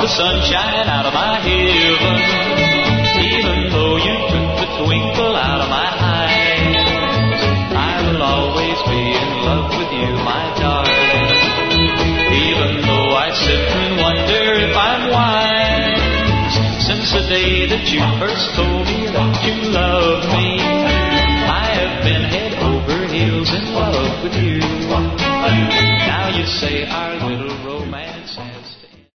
sunshine out of my heaven. Even though you took the twinkle out of my eye, I will always be in love with you, my darling. Even though I sit and wonder if I'm wise, since the day that you first told me that you loved me,